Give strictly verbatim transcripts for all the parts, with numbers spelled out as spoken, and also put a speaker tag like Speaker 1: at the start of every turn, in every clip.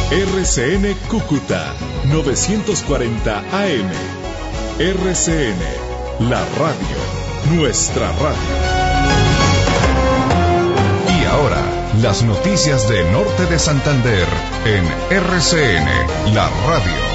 Speaker 1: R C N Cúcuta novecientos cuarenta A M. R C N, la radio, nuestra radio. Y ahora, las noticias de Norte de Santander en R C N, la radio.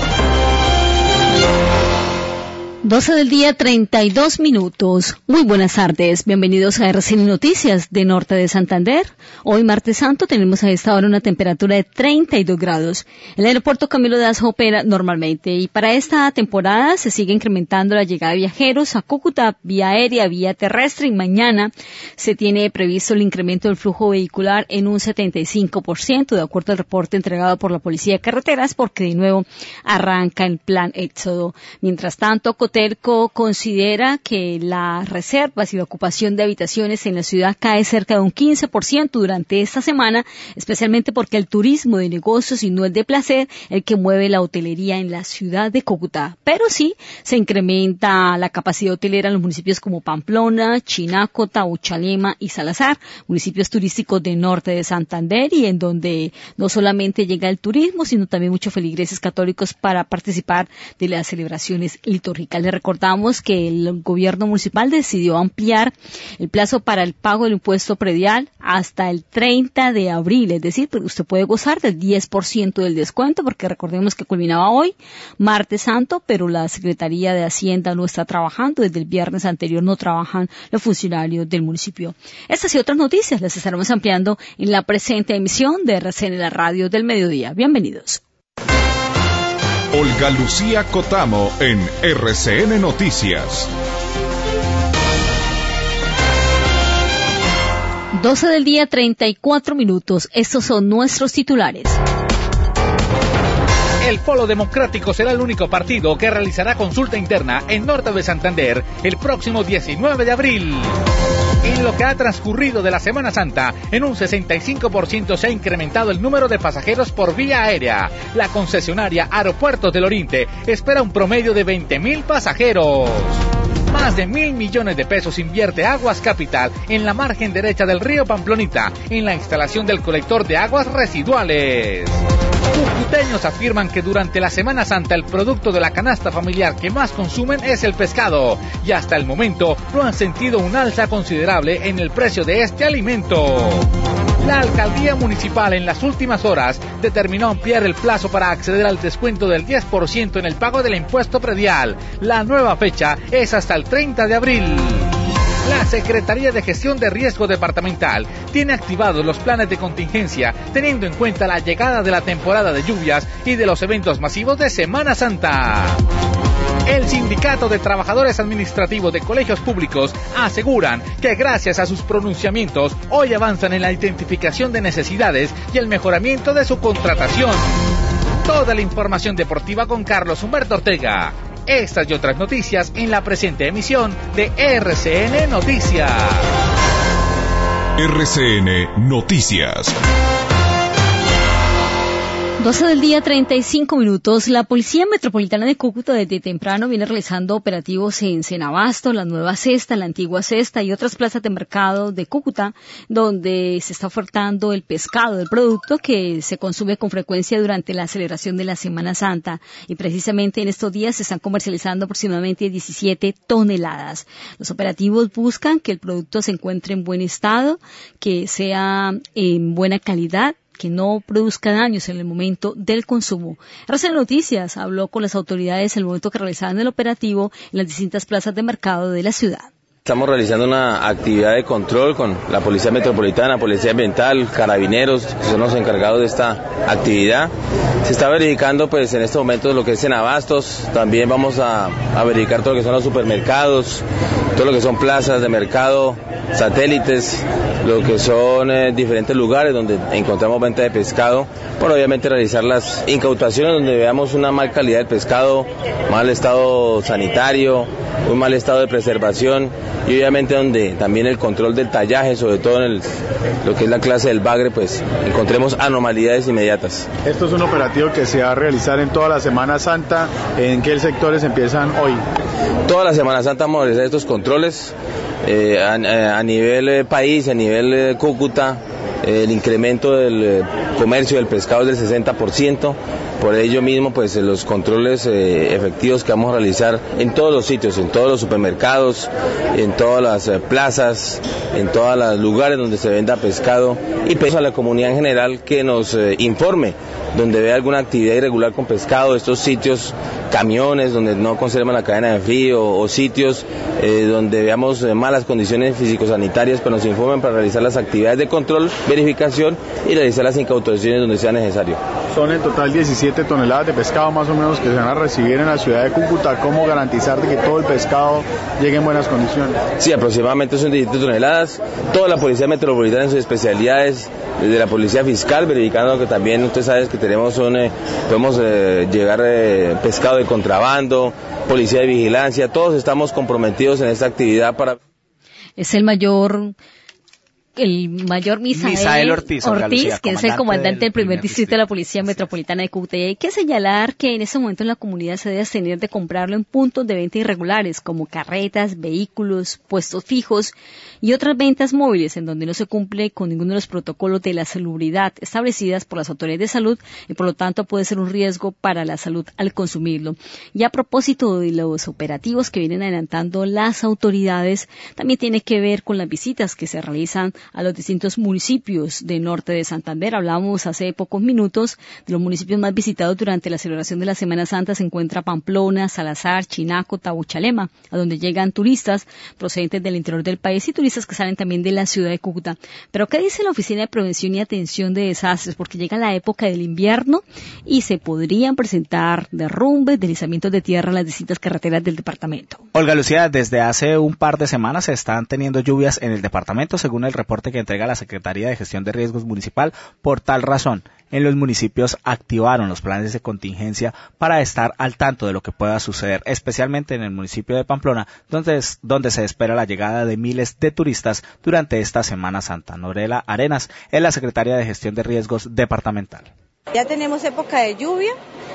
Speaker 2: doce del día, treinta y dos minutos. Muy buenas tardes. Bienvenidos a R C N Noticias de Norte de Santander. Hoy, martes santo, tenemos a esta hora una temperatura de treinta y dos grados. El aeropuerto Camilo Daza opera normalmente y para esta temporada se sigue incrementando la llegada de viajeros a Cúcuta vía aérea, vía terrestre, y mañana se tiene previsto el incremento del flujo vehicular en un setenta y cinco por ciento, de acuerdo al reporte entregado por la Policía de Carreteras, porque de nuevo arranca el plan Éxodo. Mientras tanto, Cotelco considera que las reservas y la ocupación de habitaciones en la ciudad cae cerca de un quince por ciento durante esta semana, especialmente porque el turismo de negocios y no el de placer, el que mueve la hotelería en la ciudad de Cúcuta. Pero sí se incrementa la capacidad hotelera en los municipios como Pamplona, Chinaco, Tauchalema y Salazar, municipios turísticos del norte de Santander, y en donde no solamente llega el turismo, sino también muchos feligreses católicos para participar de las celebraciones litúrgicas. Le recordamos que el gobierno municipal decidió ampliar el plazo para el pago del impuesto predial hasta el treinta de abril, es decir, usted puede gozar del diez por ciento del descuento, porque recordemos que culminaba hoy, martes santo, pero la Secretaría de Hacienda no está trabajando, desde el viernes anterior no trabajan los funcionarios del municipio. Estas y otras noticias las estaremos ampliando en la presente emisión de R C N, la radio del mediodía. Bienvenidos.
Speaker 1: Olga Lucía Cotamo en R C N Noticias.
Speaker 2: doce del día, treinta y cuatro minutos. Estos son nuestros titulares.
Speaker 3: El Polo Democrático será el único partido que realizará consulta interna en Norte de Santander el próximo diecinueve de abril. En lo que ha transcurrido de la Semana Santa, en un sesenta y cinco por ciento se ha incrementado el número de pasajeros por vía aérea. La concesionaria Aeropuertos del Oriente espera un promedio de veinte mil pasajeros. Más de mil millones de pesos invierte Aguas Capital en la margen derecha del río Pamplonita en la instalación del colector de aguas residuales. Cucuteños afirman que durante la Semana Santa el producto de la canasta familiar que más consumen es el pescado, y hasta el momento no han sentido un alza considerable en el precio de este alimento. La alcaldía municipal en las últimas horas determinó ampliar el plazo para acceder al descuento del diez por ciento en el pago del impuesto predial. La nueva fecha es hasta el treinta de abril. La Secretaría de Gestión de Riesgo Departamental tiene activados los planes de contingencia, teniendo en cuenta la llegada de la temporada de lluvias y de los eventos masivos de Semana Santa. El Sindicato de Trabajadores Administrativos de Colegios Públicos aseguran que gracias a sus pronunciamientos hoy avanzan en la identificación de necesidades y el mejoramiento de su contratación. Toda la información deportiva con Carlos Humberto Ortega. Estas y otras noticias en la presente emisión de R C N Noticias.
Speaker 1: R C N Noticias.
Speaker 2: doce del día, treinta y cinco minutos. La Policía Metropolitana de Cúcuta desde temprano viene realizando operativos en Cenabasto, la Nueva Cesta, la Antigua Cesta y otras plazas de mercado de Cúcuta, donde se está ofertando el pescado, el producto que se consume con frecuencia durante la celebración de la Semana Santa. Y precisamente en estos días se están comercializando aproximadamente diecisiete toneladas. Los operativos buscan que el producto se encuentre en buen estado, que sea en buena calidad, que no produzca daños en el momento del consumo. R C N Noticias habló con las autoridades en el momento que realizaban el operativo en las distintas plazas de mercado de la ciudad.
Speaker 4: Estamos realizando una actividad de control con la Policía Metropolitana, Policía Ambiental, Carabineros, que son los encargados de esta actividad. Se está verificando pues en estos momentos lo que es en abastos, también vamos a, a verificar todo lo que son los supermercados, todo lo que son plazas de mercado, satélites, lo que son eh, diferentes lugares donde encontramos venta de pescado, por obviamente realizar las incautaciones donde veamos una mal calidad del pescado, mal estado sanitario, un mal estado de preservación, y obviamente donde también el control del tallaje, sobre todo en el, lo que es la clase del bagre, pues encontremos anomalías inmediatas.
Speaker 5: Esto es un operativo que se va a realizar en toda la Semana Santa. ¿En qué sectores empiezan hoy?
Speaker 4: Toda la Semana Santa vamos a realizar estos controles eh, a, a nivel eh, país, a nivel eh, Cúcuta, el incremento del eh, comercio del pescado es del sesenta por ciento, por ello mismo pues los controles eh, efectivos que vamos a realizar en todos los sitios, en todos los supermercados, en todas las eh, plazas, en todos los lugares donde se venda pescado, y pedimos a la comunidad en general que nos eh, informe donde vea alguna actividad irregular con pescado, estos sitios, camiones donde no conservan la cadena de frío, o sitios eh, donde veamos eh, malas condiciones físico-sanitarias, pues nos informen para realizar las actividades de control, verificación y realizar las incautaciones donde sea necesario.
Speaker 5: Son en total diecisiete toneladas de pescado más o menos que se van a recibir en la ciudad de Cúcuta. ¿Cómo garantizar de que todo el pescado llegue en buenas condiciones?
Speaker 4: Sí, aproximadamente son diecisiete toneladas. Toda la Policía Metropolitana en sus especialidades, desde la Policía Fiscal, verificando que también usted sabe que tenemos son, eh, podemos eh, llegar eh, pescado de contrabando, Policía de Vigilancia, todos estamos comprometidos en esta actividad para...
Speaker 2: Es el mayor... el mayor Misael,
Speaker 6: Misael Ortiz,
Speaker 2: Ortiz
Speaker 6: Lucía,
Speaker 2: que es el comandante del primer distrito, distrito de la Policía
Speaker 6: Así
Speaker 2: Metropolitana de Cúcuta. Y hay que señalar que en ese momento en la comunidad se debe abstener de comprarlo en puntos de venta irregulares, como carretas, vehículos, puestos fijos y otras ventas móviles, en donde no se cumple con ninguno de los protocolos de la salubridad establecidas por las autoridades de salud, y por lo tanto puede ser un riesgo para la salud al consumirlo. Y a propósito de los operativos que vienen adelantando las autoridades, también tiene que ver con las visitas que se realizan a los distintos municipios de norte de Santander. Hablábamos hace pocos minutos de los municipios más visitados durante la celebración de la Semana Santa. Se encuentra Pamplona, Salazar, Chinaco, Tabuchalema, a donde llegan turistas procedentes del interior del país y turistas que salen también de la ciudad de Cúcuta. Pero ¿qué dice la Oficina de Prevención y Atención de Desastres? Porque llega la época del invierno y se podrían presentar derrumbes, deslizamientos de tierra en las distintas carreteras del departamento.
Speaker 6: Olga Lucía, desde hace un par de semanas se están teniendo lluvias en el departamento, según el reporte que entrega la Secretaría de Gestión de Riesgos Municipal. Por tal razón, en los municipios activaron los planes de contingencia para estar al tanto de lo que pueda suceder, especialmente en el municipio de Pamplona, donde, es, donde se espera la llegada de miles de turistas durante esta Semana Santa. Norela Arenas es la Secretaria de Gestión de Riesgos Departamental.
Speaker 7: Ya tenemos época de lluvia,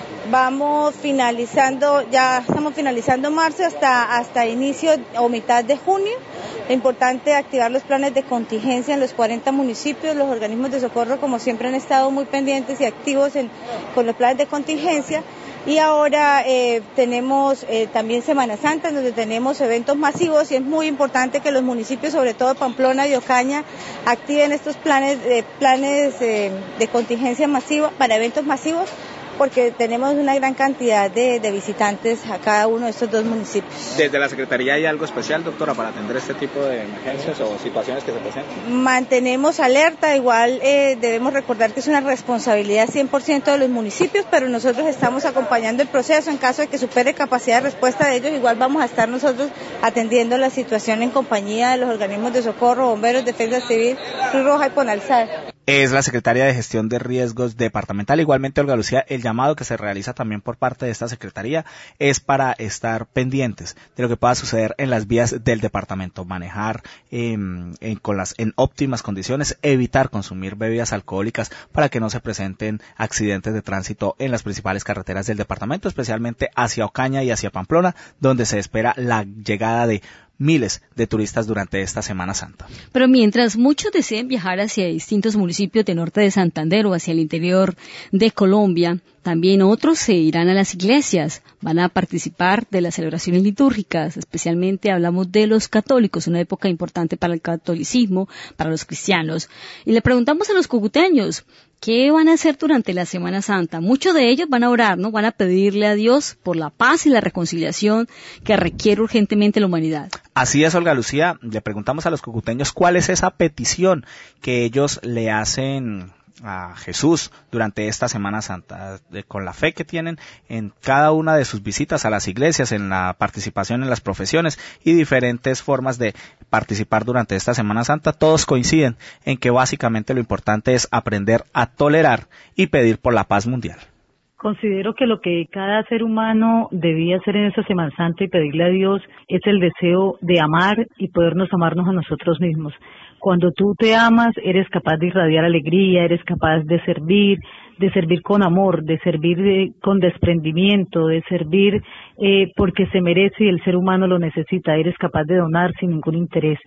Speaker 7: vamos finalizando, ya estamos finalizando marzo hasta, hasta inicio o mitad de junio. Es importante activar los planes de contingencia en los cuarenta municipios. Los organismos de socorro, como siempre, han estado muy pendientes y activos en, con los planes de contingencia. Y ahora eh, tenemos eh, también Semana Santa, en donde tenemos eventos masivos, y es muy importante que los municipios, sobre todo Pamplona y Ocaña, activen estos planes, eh, planes eh, de contingencia masiva para eventos masivos, porque tenemos una gran cantidad de, de visitantes a cada uno de estos dos municipios.
Speaker 6: ¿Desde la Secretaría hay algo especial, doctora, para atender este tipo de emergencias o situaciones que se presentan?
Speaker 7: Mantenemos alerta, igual eh, debemos recordar que es una responsabilidad cien por ciento de los municipios, pero nosotros estamos acompañando el proceso. En caso de que supere capacidad de respuesta de ellos, igual vamos a estar nosotros atendiendo la situación en compañía de los organismos de socorro, bomberos, defensa civil, Cruz Roja y Ponalzar.
Speaker 6: Es la Secretaria de Gestión de Riesgos Departamental. Igualmente, Olga Lucía, el llamado que se realiza también por parte de esta Secretaría es para estar pendientes de lo que pueda suceder en las vías del departamento, manejar eh, en, con las, en óptimas condiciones, evitar consumir bebidas alcohólicas para que no se presenten accidentes de tránsito en las principales carreteras del departamento, especialmente hacia Ocaña y hacia Pamplona, donde se espera la llegada de miles de turistas durante esta Semana Santa.
Speaker 2: Pero mientras muchos deseen viajar hacia distintos municipios de norte de Santander o hacia el interior de Colombia, también otros se irán a las iglesias, van a participar de las celebraciones litúrgicas, especialmente hablamos de los católicos, una época importante para el catolicismo, para los cristianos. Y le preguntamos a los cucuteños, ¿qué van a hacer durante la Semana Santa? Muchos de ellos van a orar, ¿no? Van a pedirle a Dios por la paz y la reconciliación que requiere urgentemente la humanidad.
Speaker 6: Así es, Olga Lucía. Le preguntamos a los cucuteños cuál es esa petición que ellos le hacen a Jesús durante esta Semana Santa, de, con la fe que tienen en cada una de sus visitas a las iglesias, en la participación en las profesiones y diferentes formas de participar durante esta Semana Santa. Todos coinciden en que básicamente lo importante es aprender a tolerar y pedir por la paz mundial.
Speaker 8: Considero que lo que cada ser humano debía hacer en esta Semana Santa y pedirle a Dios es el deseo de amar y podernos amarnos a nosotros mismos. Cuando tú te amas, eres capaz de irradiar alegría, eres capaz de servir, de servir con amor, de servir de, con desprendimiento, de servir eh, porque se merece y el ser humano lo necesita. Eres capaz de donar sin ningún interés.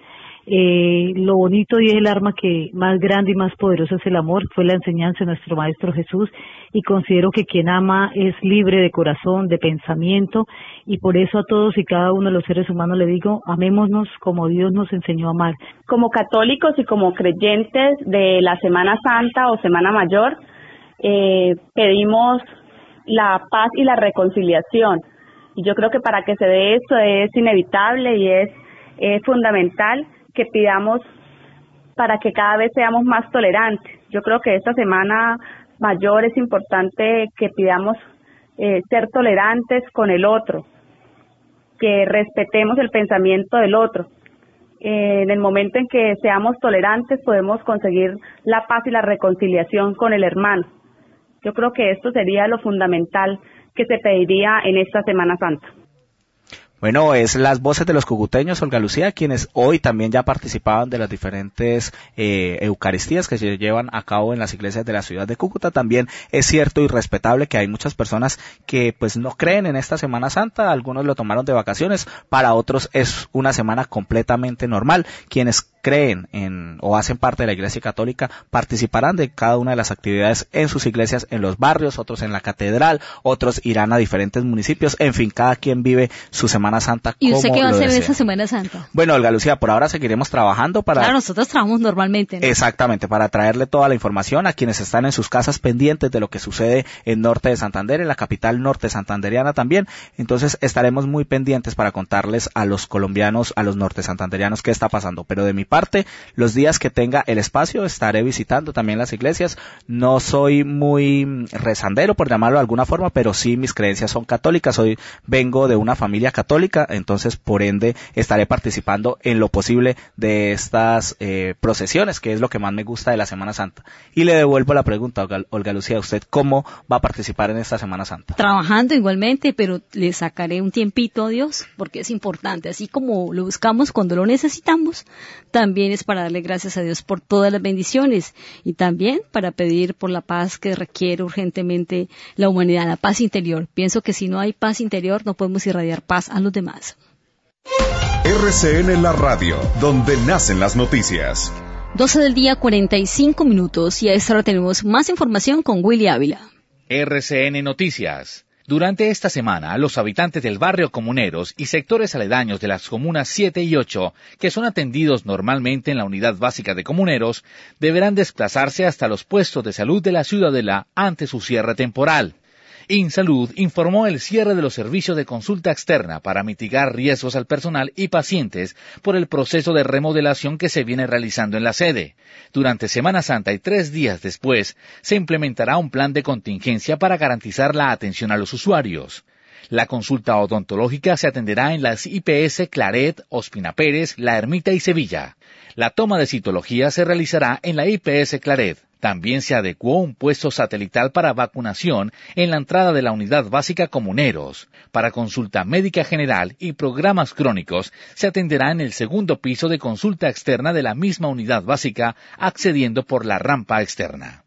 Speaker 8: Eh, lo bonito y es el arma que más grande y más poderoso es el amor, fue la enseñanza de nuestro Maestro Jesús, y considero que quien ama es libre de corazón, de pensamiento, y por eso a todos y cada uno de los seres humanos le digo, amémonos como Dios nos enseñó a amar.
Speaker 9: Como católicos y como creyentes de la Semana Santa o Semana Mayor, eh, pedimos la paz y la reconciliación, y yo creo que para que se dé esto es inevitable y es, es fundamental que pidamos para que cada vez seamos más tolerantes. Yo creo que esta Semana Mayor es importante que pidamos eh, ser tolerantes con el otro, que respetemos el pensamiento del otro. Eh, en el momento en que seamos tolerantes podemos conseguir la paz y la reconciliación con el hermano. Yo creo que esto sería lo fundamental que se pediría en esta Semana Santa.
Speaker 6: Bueno, es las voces de los cucuteños, Olga Lucía, quienes hoy también ya participaban de las diferentes eh, eucaristías que se llevan a cabo en las iglesias de la ciudad de Cúcuta. También es cierto y respetable que hay muchas personas que pues no creen en esta Semana Santa, algunos lo tomaron de vacaciones, para otros es una semana completamente normal. Quienes creen en o hacen parte de la Iglesia Católica participarán de cada una de las actividades en sus iglesias, en los barrios, otros en la catedral, otros irán a diferentes municipios, en fin, cada quien vive su Semana Santa.
Speaker 2: ¿Y usted qué va a hacer
Speaker 6: desea.
Speaker 2: en esa Semana Santa?
Speaker 6: Bueno, Olga Lucía, por ahora seguiremos trabajando para...
Speaker 2: Claro, nosotros trabajamos normalmente, ¿no?
Speaker 6: Exactamente, para traerle toda la información a quienes están en sus casas pendientes de lo que sucede en Norte de Santander, en la capital norte santanderiana también. Entonces estaremos muy pendientes para contarles a los colombianos, a los norte santanderianos qué está pasando. Pero de mi parte, los días que tenga el espacio estaré visitando también las iglesias. No soy muy rezandero, por llamarlo de alguna forma, pero sí mis creencias son católicas. Hoy vengo de una familia católica, entonces por ende estaré participando en lo posible de estas eh, procesiones, que es lo que más me gusta de la Semana Santa. Y le devuelvo la pregunta, Olga, Olga Lucía, ¿usted cómo va a participar en esta Semana Santa?
Speaker 2: Trabajando igualmente, pero le sacaré un tiempito a Dios, porque es importante. Así como lo buscamos cuando lo necesitamos, también es para darle gracias a Dios por todas las bendiciones, y también para pedir por la paz que requiere urgentemente la humanidad, la paz interior. Pienso que si no hay paz interior, no podemos irradiar paz a los demás.
Speaker 1: R C N La Radio, donde nacen las noticias.
Speaker 2: doce del día, cuarenta y cinco minutos, y a esta hora tenemos más información con Willy Ávila.
Speaker 3: R C N Noticias. Durante esta semana, los habitantes del barrio Comuneros y sectores aledaños de las comunas siete y ocho, que son atendidos normalmente en la unidad básica de Comuneros, deberán desplazarse hasta los puestos de salud de la ciudadela ante su cierre temporal. InSalud informó el cierre de los servicios de consulta externa para mitigar riesgos al personal y pacientes por el proceso de remodelación que se viene realizando en la sede. Durante Semana Santa y tres días después, se implementará un plan de contingencia para garantizar la atención a los usuarios. La consulta odontológica se atenderá en las I P S Claret, Ospina Pérez, La Ermita y Sevilla. La toma de citología se realizará en la I P S Claret. También se adecuó un puesto satelital para vacunación en la entrada de la unidad básica Comuneros. Para consulta médica general y programas crónicos, se atenderá en el segundo piso de consulta externa de la misma unidad básica, accediendo por la rampa externa.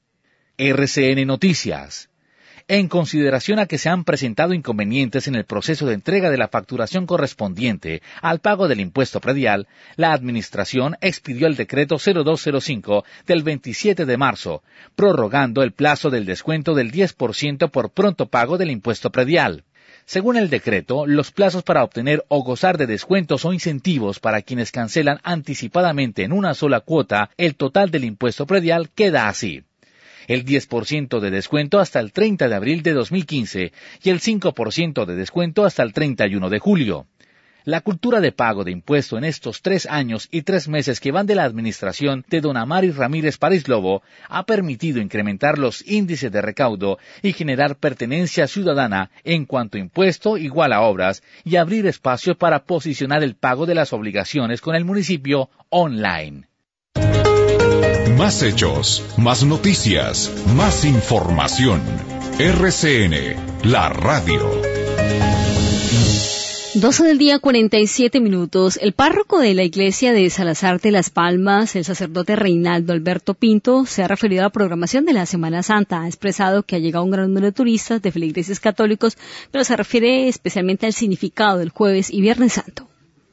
Speaker 3: R C N Noticias. En consideración a que se han presentado inconvenientes en el proceso de entrega de la facturación correspondiente al pago del impuesto predial, la Administración expidió el decreto cero dos cero cinco del veintisiete de marzo, prorrogando el plazo del descuento del diez por ciento por pronto pago del impuesto predial. Según el decreto, los plazos para obtener o gozar de descuentos o incentivos para quienes cancelan anticipadamente en una sola cuota el total del impuesto predial queda así: el diez por ciento de descuento hasta el treinta de abril de dos mil quince y el cinco por ciento de descuento hasta el treinta y uno de julio. La cultura de pago de impuesto en estos tres años y tres meses que van de la administración de don Amari Ramírez París Lobo ha permitido incrementar los índices de recaudo y generar pertenencia ciudadana en cuanto a impuesto igual a obras, y abrir espacios para posicionar el pago de las obligaciones con el municipio online.
Speaker 1: Más hechos, más noticias, más información. R C N, la radio.
Speaker 2: doce del día, cuarenta y siete minutos. El párroco de la iglesia de Salazar de Las Palmas, el sacerdote Reinaldo Alberto Pinto, se ha referido a la programación de la Semana Santa. Ha expresado que ha llegado un gran número de turistas de feligreses católicos, pero se refiere especialmente al significado del jueves y viernes santo.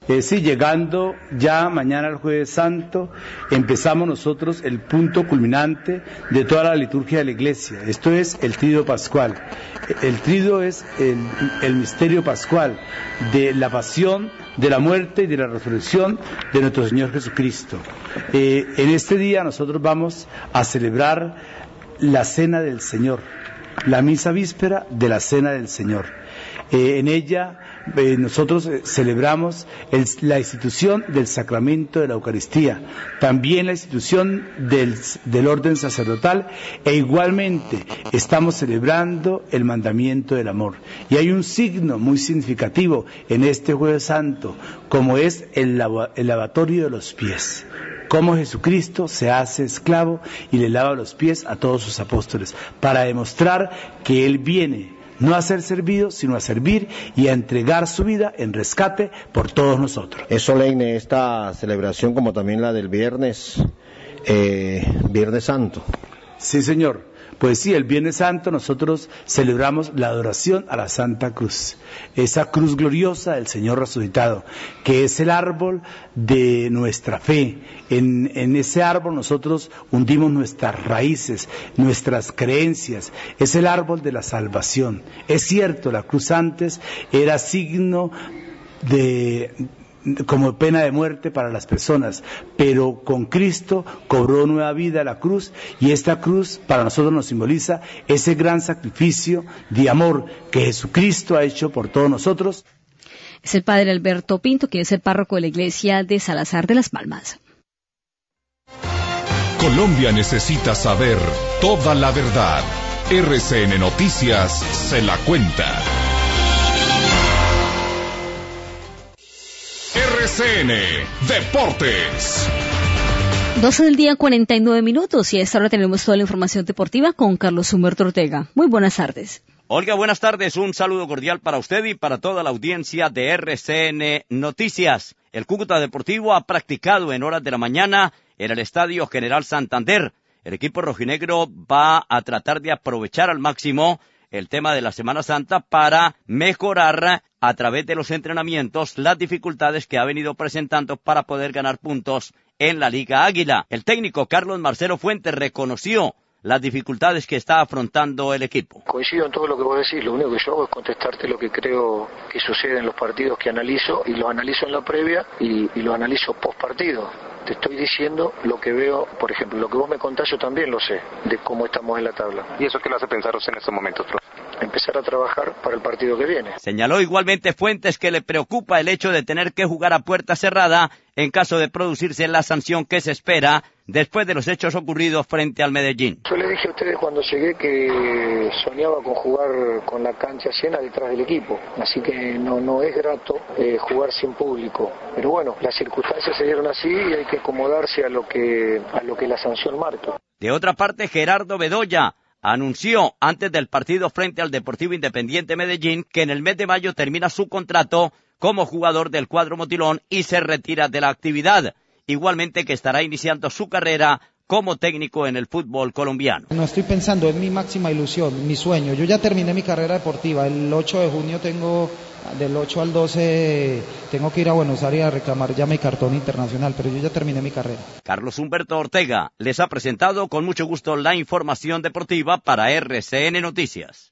Speaker 10: Eh, sí, llegando ya mañana al Jueves Santo, empezamos nosotros el punto culminante de toda la liturgia de la Iglesia. Esto es el Triduo Pascual. El Triduo es el, el misterio pascual de la pasión, de la muerte y de la resurrección de nuestro Señor Jesucristo. Eh, en este día nosotros vamos a celebrar la Cena del Señor, la misa víspera de la Cena del Señor. Eh, en ella eh, nosotros eh, celebramos el, la institución del sacramento de la Eucaristía, también la institución del, del orden sacerdotal, e igualmente estamos celebrando el mandamiento del amor. Y hay un signo muy significativo en este Jueves Santo, como es el, lava, el lavatorio de los pies. Cómo Jesucristo se hace esclavo y le lava los pies a todos sus apóstoles, para demostrar que Él viene no a ser servido, sino a servir y a entregar su vida en rescate por todos nosotros.
Speaker 11: Es solemne esta celebración, como también la del viernes, eh, Viernes Santo.
Speaker 10: Sí, señor. Pues sí, el Viernes Santo nosotros celebramos la adoración a la Santa Cruz, esa cruz gloriosa del Señor resucitado, que es el árbol de nuestra fe. En, en ese árbol nosotros hundimos nuestras raíces, nuestras creencias, es el árbol de la salvación. Es cierto, la cruz antes era signo de... como pena de muerte para las personas, pero con Cristo cobró nueva vida la cruz, y esta cruz para nosotros nos simboliza ese gran sacrificio de amor que Jesucristo ha hecho por todos nosotros.
Speaker 2: Es el padre Alberto Pinto, que es el párroco de la iglesia de Salazar de las Palmas.
Speaker 1: Colombia necesita saber toda la verdad. R C N Noticias se la cuenta. R C N Deportes.
Speaker 2: doce del día, cuarenta y nueve minutos, y a esta hora tenemos toda la información deportiva con Carlos Humberto Ortega. Muy buenas tardes.
Speaker 12: Olga, buenas tardes. Un saludo cordial para usted y para toda la audiencia de R C N Noticias. El Cúcuta Deportivo ha practicado en horas de la mañana en el Estadio General Santander. El equipo rojinegro va a tratar de aprovechar al máximo el tema de la Semana Santa para mejorar a través de los entrenamientos las dificultades que ha venido presentando para poder ganar puntos en la Liga Águila. El técnico Carlos Marcelo Fuentes reconoció las dificultades que está afrontando el equipo.
Speaker 13: Coincido en todo lo que vos decís, lo único que yo hago es contestarte lo que creo que sucede en los partidos que analizo, y lo analizo en la previa y, y lo analizo post partido. Te estoy diciendo lo que veo, por ejemplo, lo que vos me contás yo también lo sé, de cómo estamos en la tabla.
Speaker 14: ¿Y eso qué le hace pensar usted en estos momentos, profe?
Speaker 13: Empezar a trabajar para el partido que viene.
Speaker 12: Señaló igualmente Fuentes que le preocupa el hecho de tener que jugar a puerta cerrada en caso de producirse la sanción que se espera después de los hechos ocurridos frente al Medellín.
Speaker 13: Yo le dije a ustedes cuando llegué que soñaba con jugar con la cancha llena detrás del equipo, así que no, no es grato eh, jugar sin público, pero bueno, las circunstancias se dieron así y hay que acomodarse a lo que, a lo que la sanción marca.
Speaker 12: De otra parte, Gerardo Bedoya anunció antes del partido frente al Deportivo Independiente Medellín que en el mes de mayo termina su contrato como jugador del cuadro motilón y se retira de la actividad. Igualmente que estará iniciando su carrera como técnico en el fútbol colombiano.
Speaker 15: No estoy pensando, es mi máxima ilusión, mi sueño. Yo ya terminé mi carrera deportiva. El ocho de junio tengo, del ocho al doce, tengo que ir a Buenos Aires a reclamar ya mi cartón internacional, pero yo ya terminé mi carrera.
Speaker 12: Carlos Humberto Ortega les ha presentado con mucho gusto la información deportiva para R C N Noticias.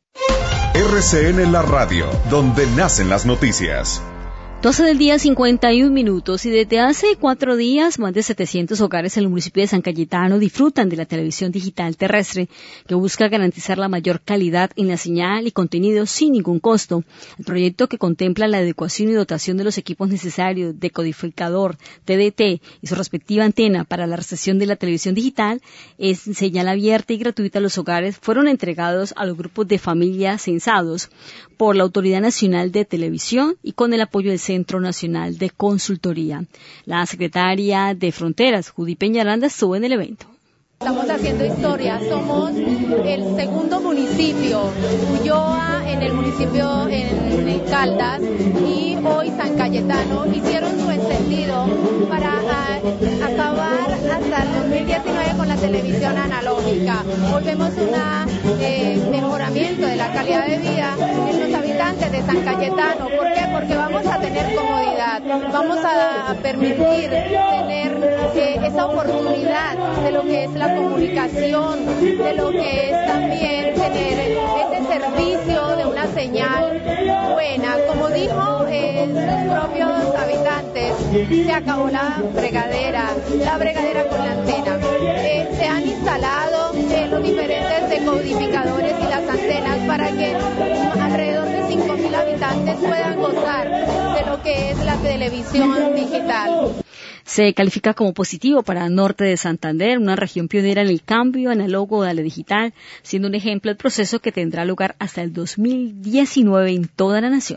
Speaker 1: R C N La Radio, donde nacen las noticias.
Speaker 2: doce del día, cincuenta y un minutos, y desde hace cuatro días más de setecientos hogares en el municipio de San Cayetano disfrutan de la televisión digital terrestre, que busca garantizar la mayor calidad en la señal y contenido sin ningún costo. El proyecto, que contempla la adecuación y dotación de los equipos necesarios, decodificador, T D T y su respectiva antena para la recepción de la televisión digital, es señal abierta y gratuita a los hogares, fueron entregados a los grupos de familias censados por la Autoridad Nacional de Televisión y con el apoyo del Centro Nacional de Consultoría. La secretaria de Fronteras, Judy Peñaranda, estuvo en el evento.
Speaker 16: Estamos haciendo historia, somos el segundo municipio, Ulloa en el municipio en, en Caldas y hoy San Cayetano hicieron su encendido para a, acabar hasta el dos mil diecinueve con la televisión analógica. Hoy vemos un eh, mejoramiento de la calidad de vida en los habitantes de San Cayetano. ¿Por qué? Porque vamos a tener comodidad, vamos a, a permitir tener eh, esa oportunidad de lo que es la comunicación, de lo que es también tener ese servicio de una señal buena. Como dijo eh, sus propios habitantes, se acabó la bregadera, la bregadera con la antena. Eh, se han instalado eh, los diferentes decodificadores y las antenas para que alrededor de cinco mil habitantes puedan gozar de lo que es la televisión digital.
Speaker 2: Se califica como positivo para Norte de Santander, una región pionera en el cambio análogo a la digital, siendo un ejemplo del proceso que tendrá lugar hasta el dos mil diecinueve en toda la nación.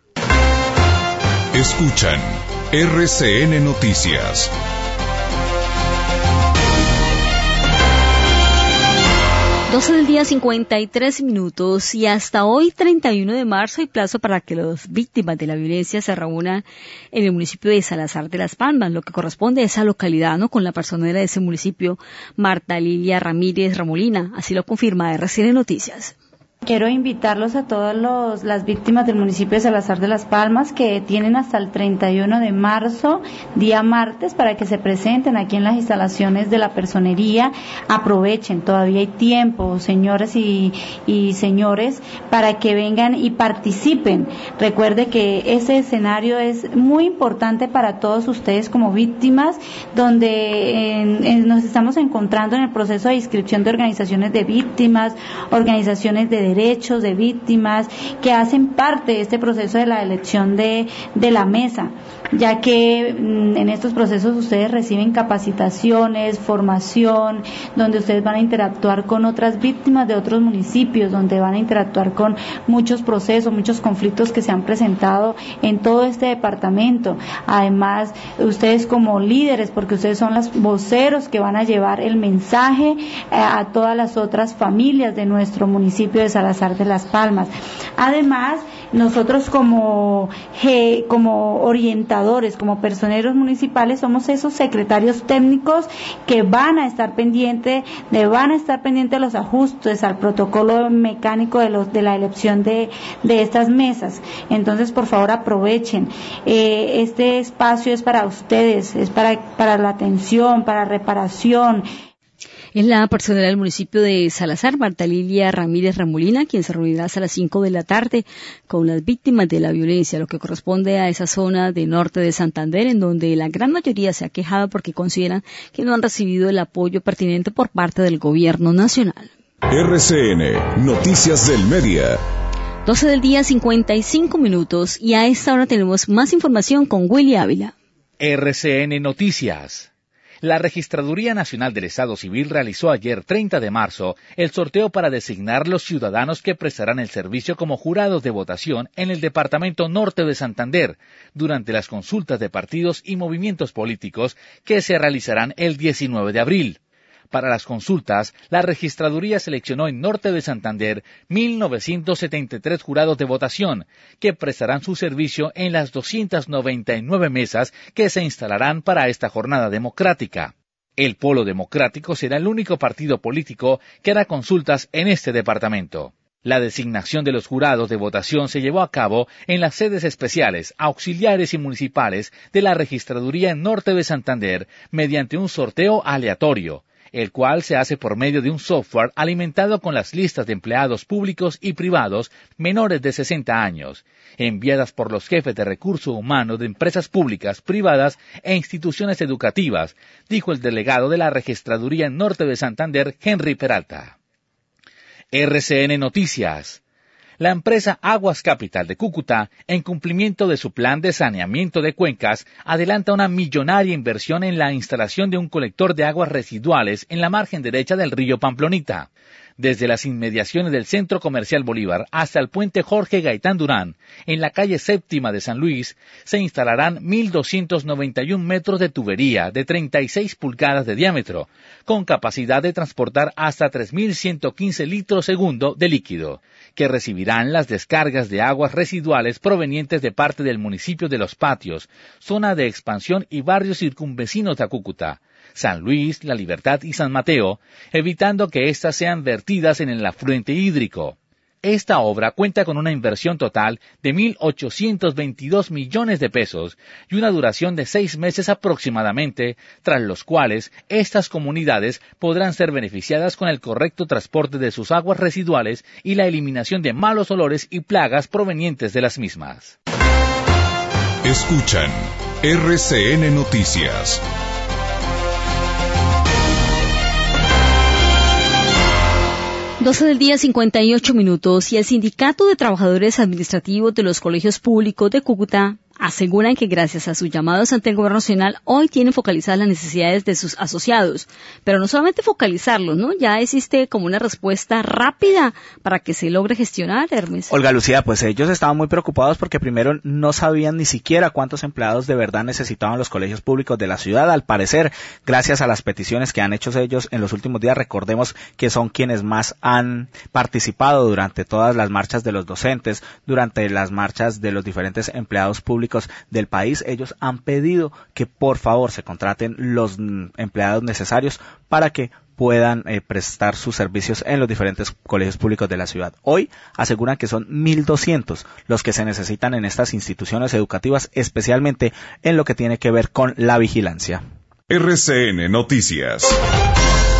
Speaker 1: Escuchan R C N Noticias.
Speaker 2: doce del día, cincuenta y tres minutos, y hasta hoy, treinta y uno de marzo, hay plazo para que las víctimas de la violencia se reúnan en el municipio de Salazar de las Palmas, lo que corresponde a esa localidad, ¿no? Con la personera de ese municipio, Marta Lilia Ramírez Ramolina. Así lo confirma R C N Noticias.
Speaker 17: Quiero invitarlos a todas los, las víctimas del municipio de Salazar de las Palmas que tienen hasta el treinta y uno de marzo, día martes, para que se presenten aquí en las instalaciones de la personería. Aprovechen, todavía hay tiempo, señoras y, y señores, para que vengan y participen. Recuerde que ese escenario es muy importante para todos ustedes como víctimas, donde en, en, nos estamos encontrando en el proceso de inscripción de organizaciones de víctimas, organizaciones de derechos de víctimas que hacen parte de este proceso de la elección de, de la mesa, ya que mmm, en estos procesos ustedes reciben capacitaciones, formación, donde ustedes van a interactuar con otras víctimas de otros municipios, donde van a interactuar con muchos procesos, muchos conflictos que se han presentado en todo este departamento. Además, ustedes como líderes, porque ustedes son los voceros que van a llevar el mensaje eh, a todas las otras familias de nuestro municipio de Salazar de las Palmas. Además, nosotros como, eh, como orientadores, como personeros municipales, somos esos secretarios técnicos que van a estar pendientes, de, van a estar pendientes de los ajustes al protocolo mecánico de los de la elección de, de estas mesas. Entonces, por favor, aprovechen. Eh, este espacio es para ustedes, es para, para la atención, para reparación.
Speaker 2: Es la personera del municipio de Salazar, Marta Lilia Ramírez Ramolina, quien se reunirá hasta las cinco de la tarde con las víctimas de la violencia, lo que corresponde a esa zona de norte de Santander, en donde la gran mayoría se ha quejado porque consideran que no han recibido el apoyo pertinente por parte del gobierno nacional.
Speaker 1: R C N, Noticias del Media.
Speaker 2: doce del día, cincuenta y cinco minutos, y a esta hora tenemos más información con Willy Ávila.
Speaker 3: R C N Noticias. La Registraduría Nacional del Estado Civil realizó ayer, treinta de marzo, el sorteo para designar los ciudadanos que prestarán el servicio como jurados de votación en el Departamento Norte de Santander, durante las consultas de partidos y movimientos políticos que se realizarán el diecinueve de abril. Para las consultas, la Registraduría seleccionó en Norte de Santander mil novecientos setenta y tres jurados de votación, que prestarán su servicio en las doscientas noventa y nueve mesas que se instalarán para esta jornada democrática. El Polo Democrático será el único partido político que hará consultas en este departamento. La designación de los jurados de votación se llevó a cabo en las sedes especiales, auxiliares y municipales de la Registraduría en Norte de Santander mediante un sorteo aleatorio, el cual se hace por medio de un software alimentado con las listas de empleados públicos y privados menores de sesenta años, enviadas por los jefes de recursos humanos de empresas públicas, privadas e instituciones educativas, dijo el delegado de la Registraduría en Norte de Santander, Henry Peralta. R C N Noticias. La empresa Aguas Capital de Cúcuta, en cumplimiento de su plan de saneamiento de cuencas, adelanta una millonaria inversión en la instalación de un colector de aguas residuales en la margen derecha del río Pamplonita. Desde las inmediaciones del Centro Comercial Bolívar hasta el puente Jorge Gaitán Durán, en la calle Séptima de San Luis, se instalarán mil doscientos noventa y un metros de tubería de treinta y seis pulgadas de diámetro, con capacidad de transportar hasta tres mil ciento quince litros segundo de líquido, que recibirán las descargas de aguas residuales provenientes de parte del municipio de Los Patios, zona de expansión y barrios circunvecinos de Cúcuta, San Luis, La Libertad y San Mateo, evitando que éstas sean vertidas en el afluente hídrico. Esta obra cuenta con una inversión total de mil ochocientos veintidós millones de pesos y una duración de seis meses aproximadamente, tras los cuales estas comunidades podrán ser beneficiadas con el correcto transporte de sus aguas residuales y la eliminación de malos olores y plagas provenientes de las mismas.
Speaker 1: Escuchan R C N Noticias.
Speaker 2: doce del día, cincuenta y ocho minutos, y el Sindicato de Trabajadores Administrativos de los Colegios Públicos de Cúcuta aseguran que gracias a sus llamados ante el Gobierno Nacional hoy tienen focalizadas las necesidades de sus asociados. Pero no solamente focalizarlos, ¿no? Ya existe como una respuesta rápida para que se logre gestionar, Hermes.
Speaker 6: Olga Lucía, pues ellos estaban muy preocupados porque primero no sabían ni siquiera cuántos empleados de verdad necesitaban los colegios públicos de la ciudad. Al parecer, gracias a las peticiones que han hecho ellos en los últimos días, recordemos que son quienes más han participado durante todas las marchas de los docentes, durante las marchas de los diferentes empleados públicos del país. Ellos han pedido que por favor se contraten los empleados necesarios para que puedan eh, prestar sus servicios en los diferentes colegios públicos de la ciudad. Hoy aseguran que son mil doscientos los que se necesitan en estas instituciones educativas, especialmente en lo que tiene que ver con la vigilancia.
Speaker 1: R C N Noticias.